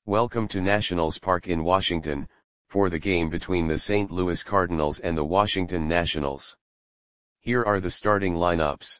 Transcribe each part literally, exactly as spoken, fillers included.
Welcome to Nationals Park in Washington, for the game between the Saint Louis Cardinals and the Washington Nationals. Here are the starting lineups.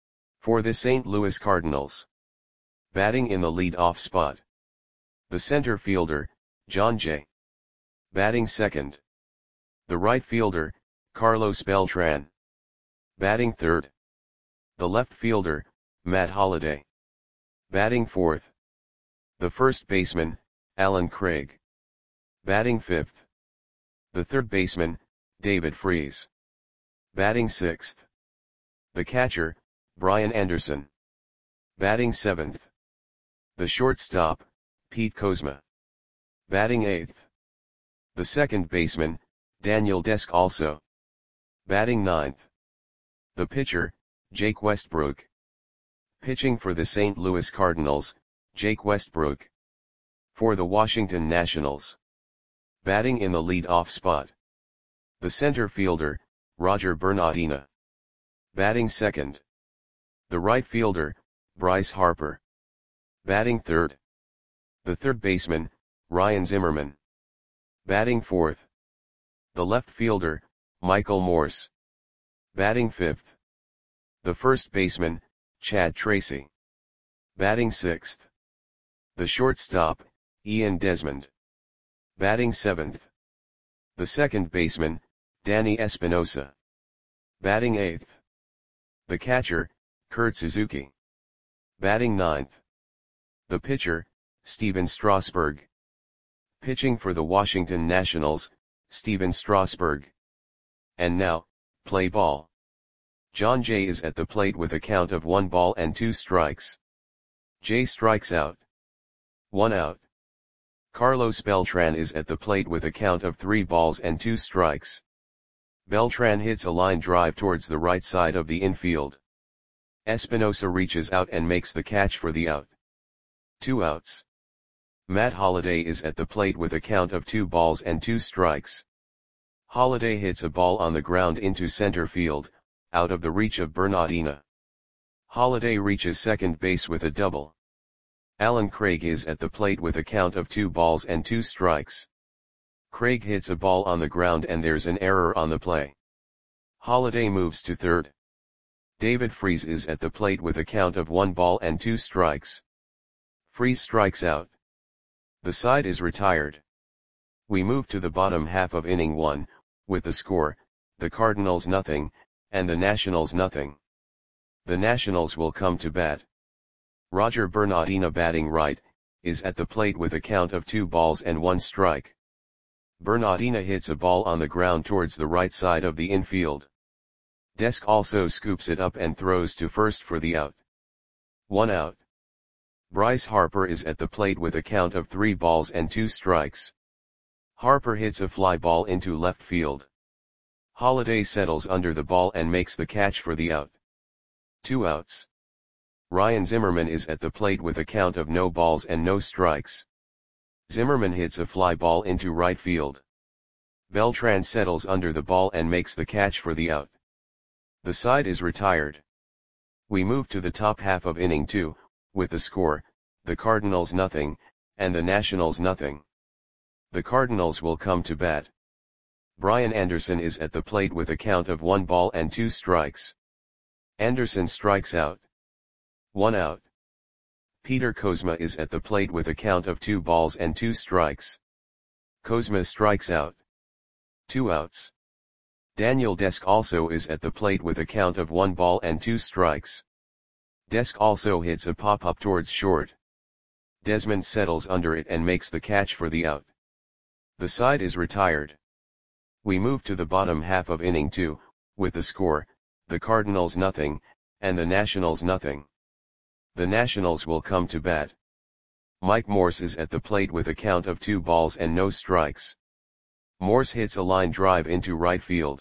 For the Saint Louis Cardinals. Batting in the lead-off spot. The center fielder, Jon Jay. Batting second. The right fielder, Carlos Beltran. Batting third. The left fielder, Matt Holliday. Batting fourth. The first baseman, Allen Craig. Batting fifth. The third baseman, David Freese. Batting sixth. The catcher, Brian Anderson. Batting seventh. The shortstop, Pete Kozma. Batting eighth. The second baseman, Daniel Descalso. Batting ninth. The pitcher, Jake Westbrook. Pitching for the Saint Louis Cardinals, Jake Westbrook. For the Washington Nationals. Batting in the lead-off spot. The center fielder, Roger Bernardina. Batting second. The right fielder, Bryce Harper. Batting third. The third baseman, Ryan Zimmerman. Batting fourth. The left fielder, Michael Morse. Batting fifth. The first baseman, Chad Tracy. Batting sixth. The shortstop, Ian Desmond. Batting seventh. The second baseman, Danny Espinosa. Batting eighth. The catcher, Kurt Suzuki. Batting ninth. The pitcher, Stephen Strasburg. Pitching for the Washington Nationals, Stephen Strasburg. And now, play ball. Jon Jay is at the plate with a count of one ball and two strikes. Jay strikes out. One out. Carlos Beltran is at the plate with a count of three balls and two strikes. Beltran hits a line drive towards the right side of the infield. Espinosa reaches out and makes the catch for the out. Two outs. Matt Holliday is at the plate with a count of two balls and two strikes. Holliday hits a ball on the ground into center field, out of the reach of Bernardina. Holliday reaches second base with a double. Allen Craig is at the plate with a count of two balls and two strikes. Craig hits a ball on the ground and there's an error on the play. Holliday moves to third. David Freese is at the plate with a count of one ball and two strikes. Freese strikes out. The side is retired. We move to the bottom half of inning one, with the score, the Cardinals nothing, and the Nationals nothing. The Nationals will come to bat. Roger Bernardina, batting right, is at the plate with a count of two balls and one strike. Bernardina hits a ball on the ground towards the right side of the infield. Descalso scoops it up and throws to first for the out. One out. Bryce Harper is at the plate with a count of three balls and two strikes. Harper hits a fly ball into left field. Holliday settles under the ball and makes the catch for the out. Two outs. Ryan Zimmerman is at the plate with a count of no balls and no strikes. Zimmerman hits a fly ball into right field. Beltran settles under the ball and makes the catch for the out. The side is retired. We move to the top half of inning two, with the score, the Cardinals nothing, and the Nationals nothing. The Cardinals will come to bat. Brian Anderson is at the plate with a count of one ball and two strikes. Anderson strikes out. One out. Peter Kozma is at the plate with a count of two balls and two strikes. Kozma strikes out. Two outs. Daniel Descalso is at the plate with a count of one ball and two strikes. Descalso hits a pop-up towards short. Desmond settles under it and makes the catch for the out. The side is retired. We move to the bottom half of inning two, with the score, the Cardinals nothing, and the Nationals nothing. The Nationals will come to bat. Mike Morse is at the plate with a count of two balls and no strikes. Morse hits a line drive into right field.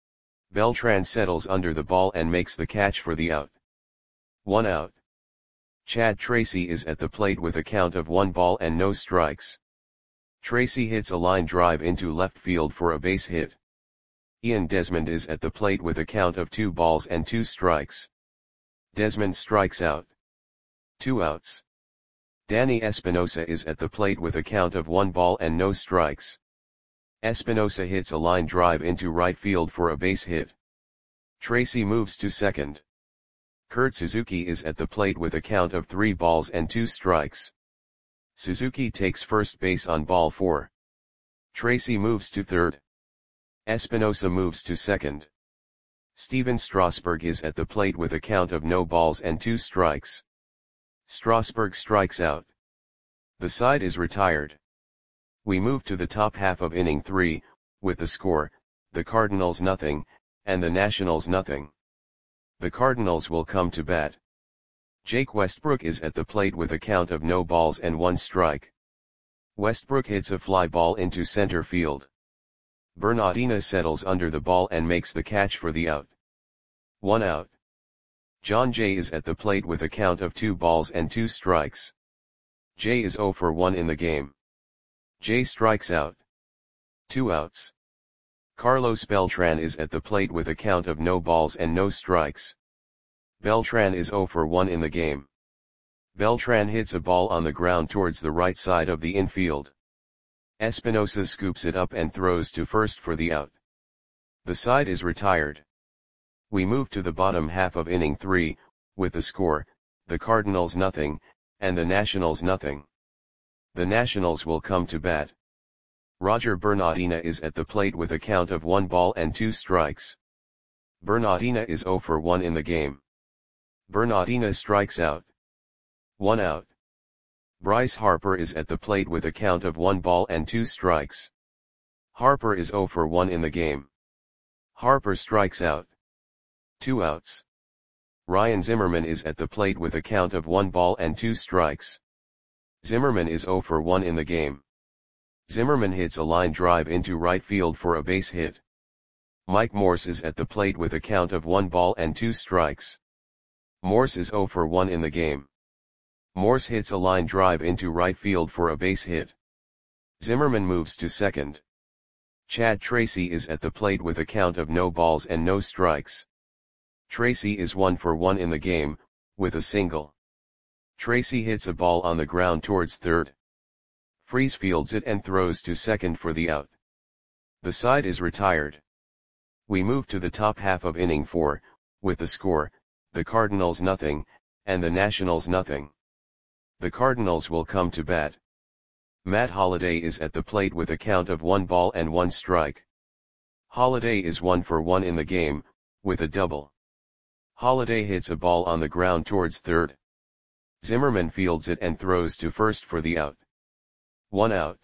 Beltran settles under the ball and makes the catch for the out. One out. Chad Tracy is at the plate with a count of one ball and no strikes. Tracy hits a line drive into left field for a base hit. Ian Desmond is at the plate with a count of two balls and two strikes. Desmond strikes out. Two outs. Danny Espinosa is at the plate with a count of one ball and no strikes. Espinosa hits a line drive into right field for a base hit. Tracy moves to second. Kurt Suzuki is at the plate with a count of three balls and two strikes. Suzuki takes first base on ball four. Tracy moves to third. Espinosa moves to second. Steven Strasburg is at the plate with a count of no balls and two strikes. Strasburg strikes out. The side is retired. We move to the top half of inning three, with the score, the Cardinals nothing, and the Nationals nothing. The Cardinals will come to bat. Jake Westbrook is at the plate with a count of no balls and one strike. Westbrook hits a fly ball into center field. Bernardina settles under the ball and makes the catch for the out. One out. John Jay is at the plate with a count of two balls and two strikes. Jay is zero for one in the game. Jay strikes out. Two outs. Carlos Beltran is at the plate with a count of no balls and no strikes. Beltran is zero for one in the game. Beltran hits a ball on the ground towards the right side of the infield. Espinosa scoops it up and throws to first for the out. The side is retired. We move to the bottom half of inning three, with the score, the Cardinals nothing, and the Nationals nothing. The Nationals will come to bat. Roger Bernardina is at the plate with a count of one ball and two strikes. Bernardina is zero for one in the game. Bernardina strikes out. One out. Bryce Harper is at the plate with a count of one ball and two strikes. Harper is zero for one in the game. Harper strikes out. Two outs. Ryan Zimmerman is at the plate with a count of one ball and two strikes. Zimmerman is zero for one in the game. Zimmerman hits a line drive into right field for a base hit. Mike Morse is at the plate with a count of one ball and two strikes. Morse is zero for one in the game. Morse hits a line drive into right field for a base hit. Zimmerman moves to second. Chad Tracy is at the plate with a count of no balls and no strikes. Tracy is one for one in the game, with a single. Tracy hits a ball on the ground towards third. Freese fields it and throws to second for the out. The side is retired. We move to the top half of inning four, with the score, the Cardinals nothing, and the Nationals nothing. The Cardinals will come to bat. Matt Holliday is at the plate with a count of one ball and one strike. Holliday is one for one in the game, with a double. Holliday hits a ball on the ground towards third. Zimmerman fields it and throws to first for the out. One out.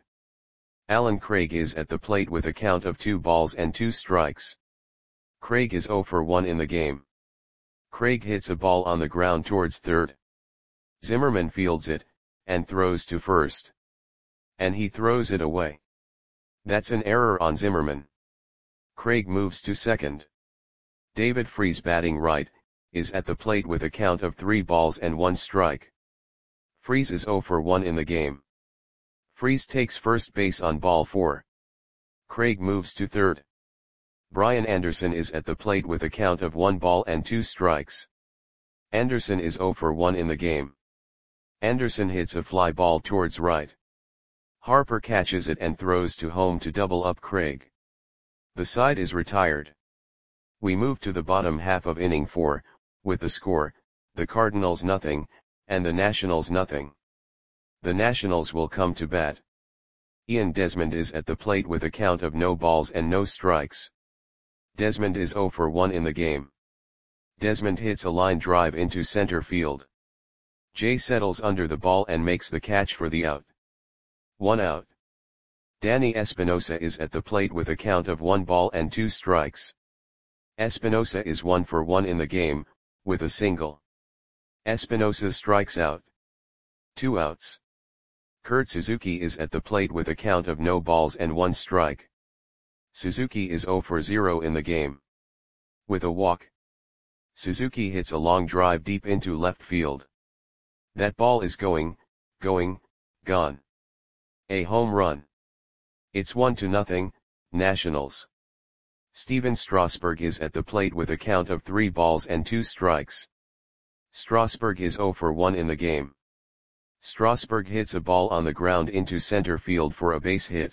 Alan Craig is at the plate with a count of two balls and two strikes. Craig is zero for one in the game. Craig hits a ball on the ground towards third. Zimmerman fields it, and throws to first. And he throws it away. That's an error on Zimmerman. Craig moves to second. David Freese, batting right, is at the plate with a count of three balls and one strike. Freese is zero for one in the game. Freese takes first base on ball four. Craig moves to third. Brian Anderson is at the plate with a count of one ball and two strikes. Anderson is zero for one in the game. Anderson hits a fly ball towards right. Harper catches it and throws to home to double up Craig. The side is retired. We move to the bottom half of inning four, with the score, the Cardinals nothing, and the Nationals nothing. The Nationals will come to bat. Ian Desmond is at the plate with a count of no balls and no strikes. Desmond is zero for one in the game. Desmond hits a line drive into center field. Jay settles under the ball and makes the catch for the out. One out. Danny Espinosa is at the plate with a count of one ball and two strikes. Espinosa is one for one in the game, with a single. Espinosa strikes out. Two outs. Kurt Suzuki is at the plate with a count of no balls and one strike. Suzuki is zero for zero in the game. With a walk. Suzuki hits a long drive deep into left field. That ball is going, going, gone. A home run. It's one to nothing, Nationals. Steven Strasburg is at the plate with a count of three balls and two strikes. Strasburg is zero for one in the game. Strasburg hits a ball on the ground into center field for a base hit.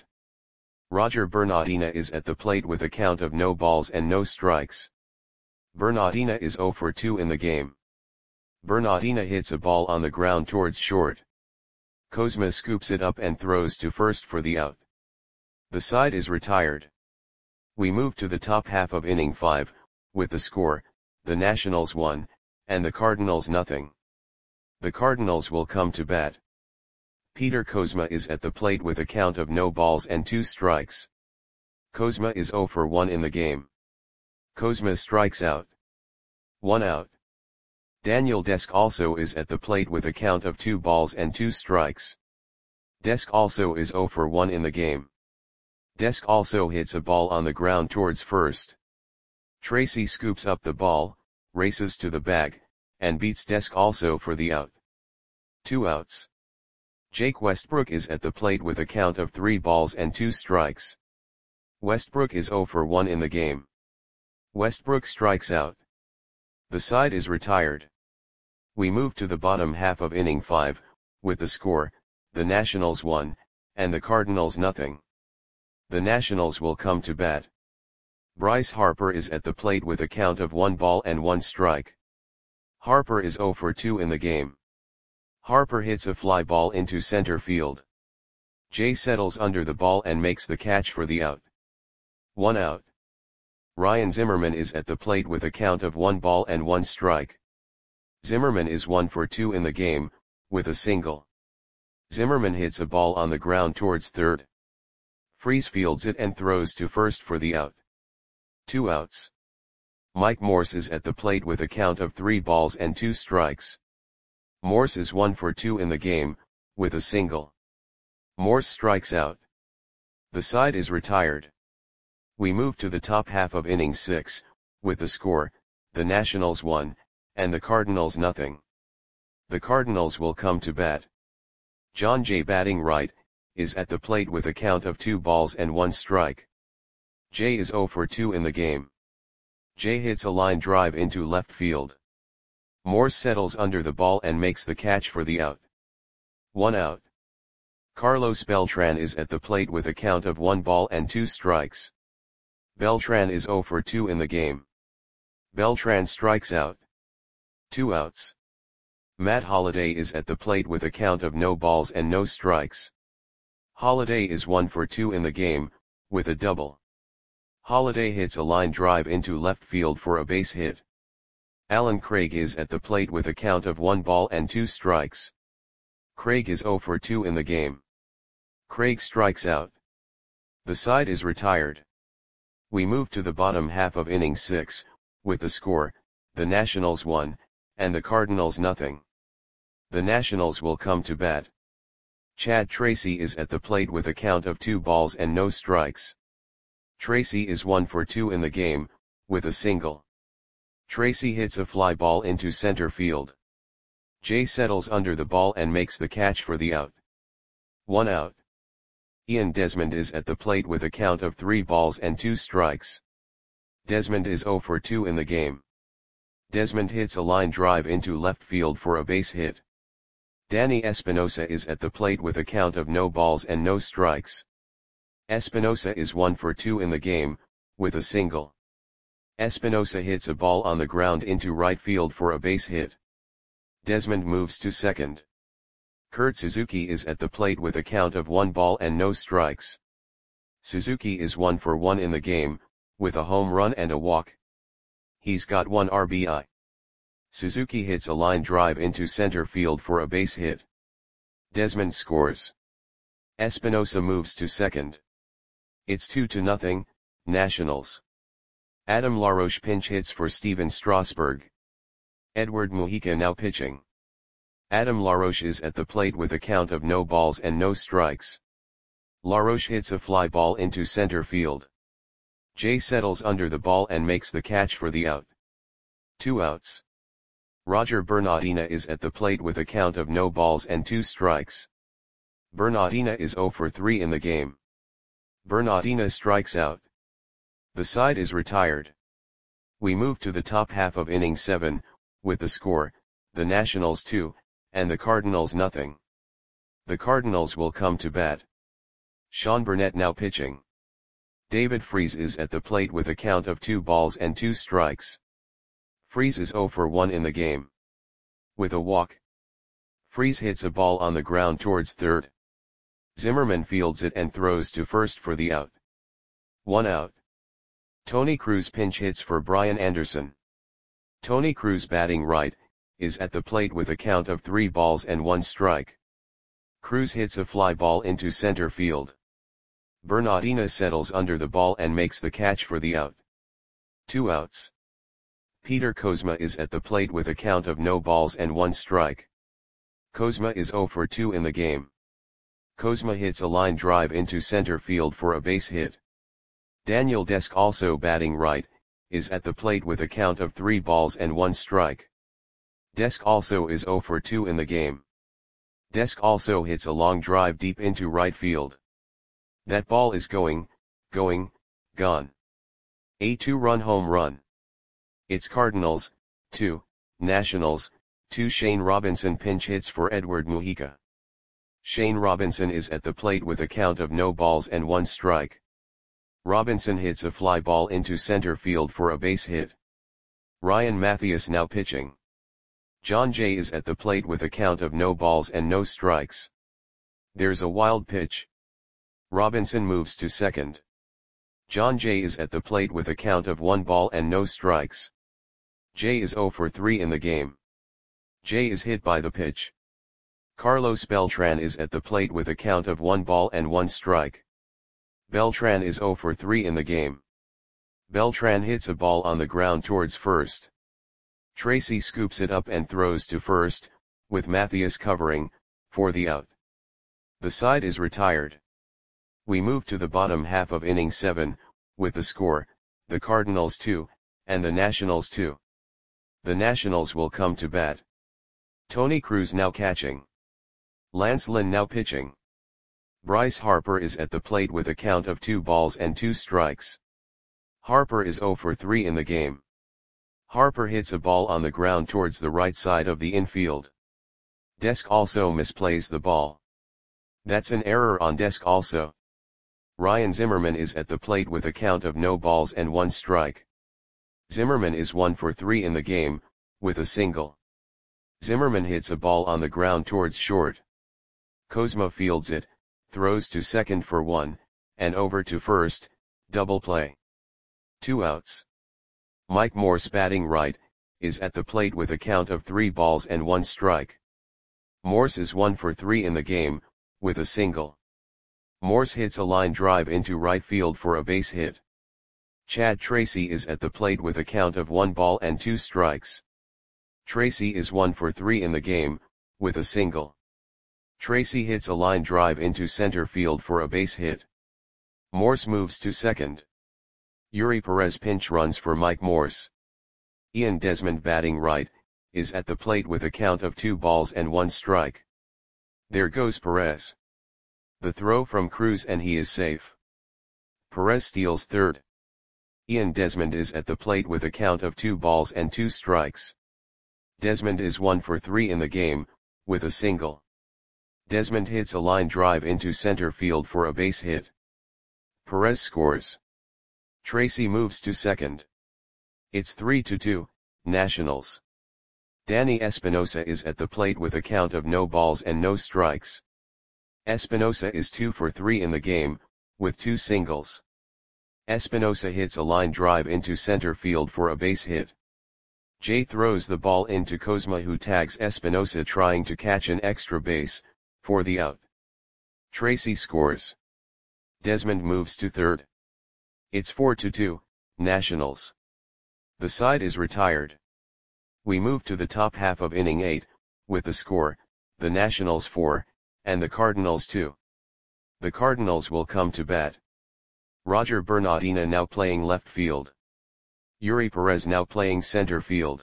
Roger Bernardina is at the plate with a count of no balls and no strikes. Bernardina is zero for two in the game. Bernardina hits a ball on the ground towards short. Kozma scoops it up and throws to first for the out. The side is retired. We move to the top half of inning five, with the score, the Nationals one, and the Cardinals nothing. The Cardinals will come to bat. Peter Kozma is at the plate with a count of no balls and two strikes. Kozma is zero for one in the game. Kozma strikes out. One out. Daniel Desk also is at the plate with a count of two balls and two strikes. Desk also is zero for one in the game. Desk also hits a ball on the ground towards first. Tracy scoops up the ball, races to the bag, and beats Desk also for the out. Two outs. Jake Westbrook is at the plate with a count of three balls and two strikes. Westbrook is zero for one in the game. Westbrook strikes out. The side is retired. We move to the bottom half of inning five, with the score, the Nationals one, and the Cardinals nothing. The Nationals will come to bat. Bryce Harper is at the plate with a count of one ball and one strike. Harper is zero for two in the game. Harper hits a fly ball into center field. Jay settles under the ball and makes the catch for the out. One out. Ryan Zimmerman is at the plate with a count of one ball and one strike. Zimmerman is one for two in the game, with a single. Zimmerman hits a ball on the ground towards third. Freese fields it and throws to first for the out. Two outs. Mike Morse is at the plate with a count of three balls and two strikes. Morse is one for two in the game, with a single. Morse strikes out. The side is retired. We move to the top half of inning six, with the score, the Nationals one, and the Cardinals nothing. The Cardinals will come to bat. John Jay batting right, is at the plate with a count of two balls and one strike. Jay is zero for two in the game. Jay hits a line drive into left field. Morse settles under the ball and makes the catch for the out. One out. Carlos Beltran is at the plate with a count of one ball and two strikes. Beltran is zero for two in the game. Beltran strikes out. Two outs. Matt Holliday is at the plate with a count of no balls and no strikes. Holliday is one for two in the game, with a double. Holliday hits a line drive into left field for a base hit. Alan Craig is at the plate with a count of one ball and two strikes. Craig is zero for two in the game. Craig strikes out. The side is retired. We move to the bottom half of inning six, with the score, the Nationals one, and the Cardinals nothing. The Nationals will come to bat. Chad Tracy is at the plate with a count of two balls and no strikes. Tracy is one for two in the game, with a single. Tracy hits a fly ball into center field. Jay settles under the ball and makes the catch for the out. One out. Ian Desmond is at the plate with a count of three balls and two strikes. Desmond is zero for two in the game. Desmond hits a line drive into left field for a base hit. Danny Espinosa is at the plate with a count of no balls and no strikes. Espinosa is one for two in the game, with a single. Espinosa hits a ball on the ground into right field for a base hit. Desmond moves to second. Kurt Suzuki is at the plate with a count of one ball and no strikes. Suzuki is one for one in the game, with a home run and a walk. He's got one R B I. Suzuki hits a line drive into center field for a base hit. Desmond scores. Espinosa moves to second. It's two to nothing, Nationals. Adam LaRoche pinch hits for Steven Strasburg. Edward Mujica now pitching. Adam LaRoche is at the plate with a count of no balls and no strikes. LaRoche hits a fly ball into center field. Jay settles under the ball and makes the catch for the out. Two outs. Roger Bernardina is at the plate with a count of no balls and two strikes. Bernardina is zero for three in the game. Bernardina strikes out. The side is retired. We move to the top half of inning seven, with the score, the Nationals two, and the Cardinals nothing. The Cardinals will come to bat. Sean Burnett now pitching. David Freese is at the plate with a count of two balls and two strikes. Freese is zero for one in the game. With a walk. Freese hits a ball on the ground towards third. Zimmerman fields it and throws to first for the out. One out. Tony Cruz pinch hits for Brian Anderson. Tony Cruz batting right, is at the plate with a count of three balls and one strike. Cruz hits a fly ball into center field. Bernardina settles under the ball and makes the catch for the out. Two outs. Peter Kozma is at the plate with a count of no balls and one strike. Kozma is zero for two in the game. Kozma hits a line drive into center field for a base hit. Daniel Desk, also batting right, is at the plate with a count of three balls and one strike. Desk also is zero for two in the game. Desk also hits a long drive deep into right field. That ball is going, going, gone. A two-run home run. It's Cardinals, two, Nationals, two. Shane Robinson pinch hits for Edward Mujica. Shane Robinson is at the plate with a count of no balls and one strike. Robinson hits a fly ball into center field for a base hit. Ryan Mathias now pitching. John Jay is at the plate with a count of no balls and no strikes. There's a wild pitch. Robinson moves to second. John Jay is at the plate with a count of one ball and no strikes. Jay is zero for three in the game. Jay is hit by the pitch. Carlos Beltran is at the plate with a count of one ball and one strike. Beltran is zero for three in the game. Beltran hits a ball on the ground towards first. Tracy scoops it up and throws to first, with Mathias covering, for the out. The side is retired. We move to the bottom half of inning seven, with the score, the Cardinals two, and the Nationals two. The Nationals will come to bat. Tony Cruz now catching. Lance Lynn now pitching. Bryce Harper is at the plate with a count of two balls and two strikes. Harper is zero for three in the game. Harper hits a ball on the ground towards the right side of the infield. Desk also misplays the ball. That's an error on Desk also. Ryan Zimmerman is at the plate with a count of no balls and one strike. Zimmerman is one for three in the game, with a single. Zimmerman hits a ball on the ground towards short. Kozma fields it, throws to second for one, and over to first, double play. Two outs. Mike Morse batting right, is at the plate with a count of three balls and one strike. Morse is one for three in the game, with a single. Morse hits a line drive into right field for a base hit. Chad Tracy is at the plate with a count of one ball and two strikes. Tracy is one for three in the game, with a single. Tracy hits a line drive into center field for a base hit. Morse moves to second. Yuri Perez pinch runs for Mike Morse. Ian Desmond batting right, is at the plate with a count of two balls and one strike. There goes Perez. The throw from Cruz and he is safe. Perez steals third. Ian Desmond is at the plate with a count of two balls and two strikes. Desmond is one for three in the game, with a single. Desmond hits a line drive into center field for a base hit. Perez scores. Tracy moves to second. It's three to two, Nationals. Danny Espinosa is at the plate with a count of no balls and no strikes. Espinosa is two for three in the game, with two singles. Espinosa hits a line drive into center field for a base hit. Jay throws the ball into Kozma, who tags Espinosa trying to catch an extra base, for the out. Tracy scores. Desmond moves to third. It's four to two, Nationals. The side is retired. We move to the top half of inning eight, with the score, the Nationals four, and the Cardinals two. The Cardinals will come to bat. Roger Bernardina now playing left field. Yuri Perez now playing center field.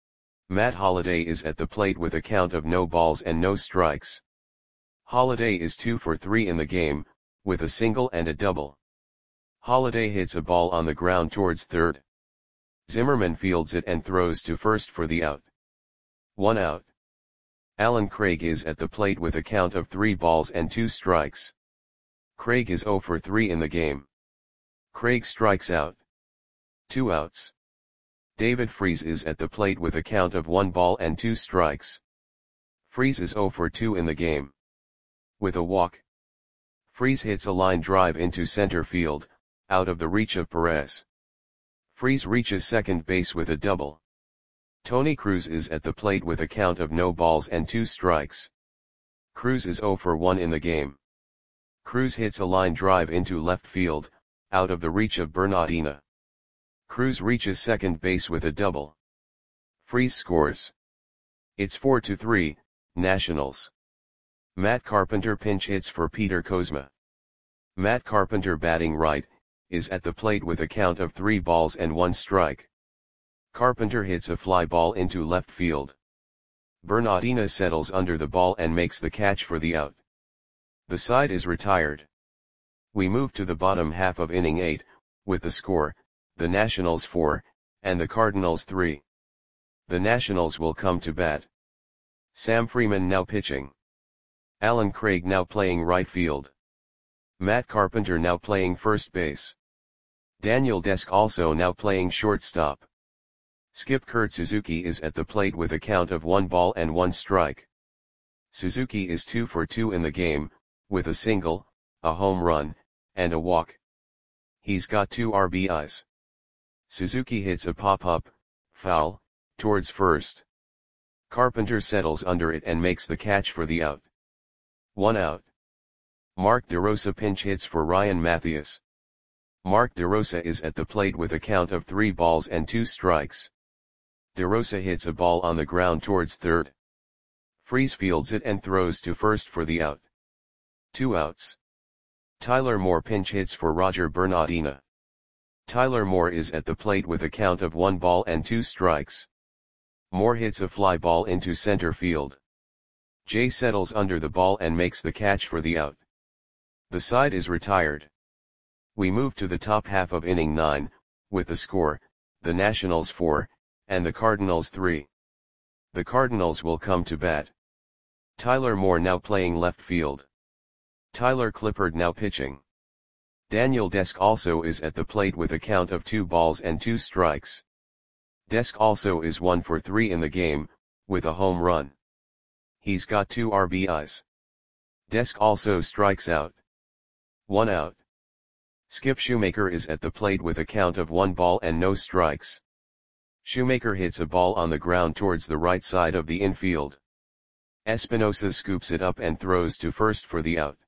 Matt Holliday is at the plate with a count of no balls and no strikes. Holliday is two for three in the game, with a single and a double. Holliday hits a ball on the ground towards third. Zimmerman fields it and throws to first for the out. One out. Allen Craig is at the plate with a count of three balls and two strikes. Craig is zero for three in the game. Craig strikes out. Two outs. David Freese is at the plate with a count of one ball and two strikes. Freese is zero for two in the game. With a walk. Freese hits a line drive into center field, out of the reach of Perez. Freese reaches second base with a double. Tony Cruz is at the plate with a count of no balls and two strikes. Cruz is zero for one in the game. Cruz hits a line drive into left field, out of the reach of Bernardina. Cruz reaches second base with a double. Freese scores. It's four to three, Nationals. Matt Carpenter pinch hits for Peter Kozma. Matt Carpenter, batting right, is at the plate with a count of three balls and one strike. Carpenter hits a fly ball into left field. Bernardina settles under the ball and makes the catch for the out. The side is retired. We move to the bottom half of inning eight, with the score, the Nationals four, and the Cardinals three. The Nationals will come to bat. Sam Freeman now pitching. Allen Craig now playing right field. Matt Carpenter now playing first base. Daniel Desk also now playing shortstop. Skip Kurt Suzuki is at the plate with a count of one ball and one strike. Suzuki is two for two in the game, with a single, a home run, and a walk. He's got two R B Is. Suzuki hits a pop-up, foul, towards first. Carpenter settles under it and makes the catch for the out. One out. Mark DeRosa pinch hits for Ryan Mathias. Mark DeRosa is at the plate with a count of three balls and two strikes. DeRosa hits a ball on the ground towards third. Freese fields it and throws to first for the out. Two outs. Tyler Moore pinch hits for Roger Bernardina. Tyler Moore is at the plate with a count of one ball and two strikes. Moore hits a fly ball into center field. Jay settles under the ball and makes the catch for the out. The side is retired. We move to the top half of inning nine, with the score, the Nationals four, and the Cardinals three. The Cardinals will come to bat. Tyler Moore now playing left field. Tyler Clippard now pitching. Daniel Desk also is at the plate with a count of two balls and two strikes. Desk also is one for three in the game, with a home run. He's got two R B Is. Desk also strikes out. One out. Skip Shoemaker is at the plate with a count of one ball and no strikes. Shoemaker hits a ball on the ground towards the right side of the infield. Espinosa scoops it up and throws to first for the out.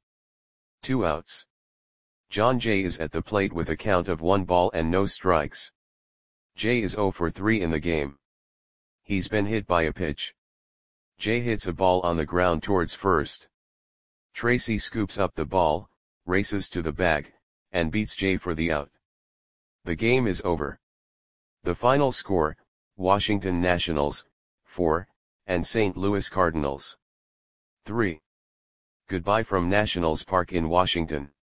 Two outs. John Jay is at the plate with a count of one ball and no strikes. Jay is zero for three in the game. He's been hit by a pitch. Jay hits a ball on the ground towards first. Tracy scoops up the ball, races to the bag, and beats Jay for the out. The game is over. The final score, Washington Nationals, four, and Saint Louis Cardinals, three. Goodbye from Nationals Park in Washington.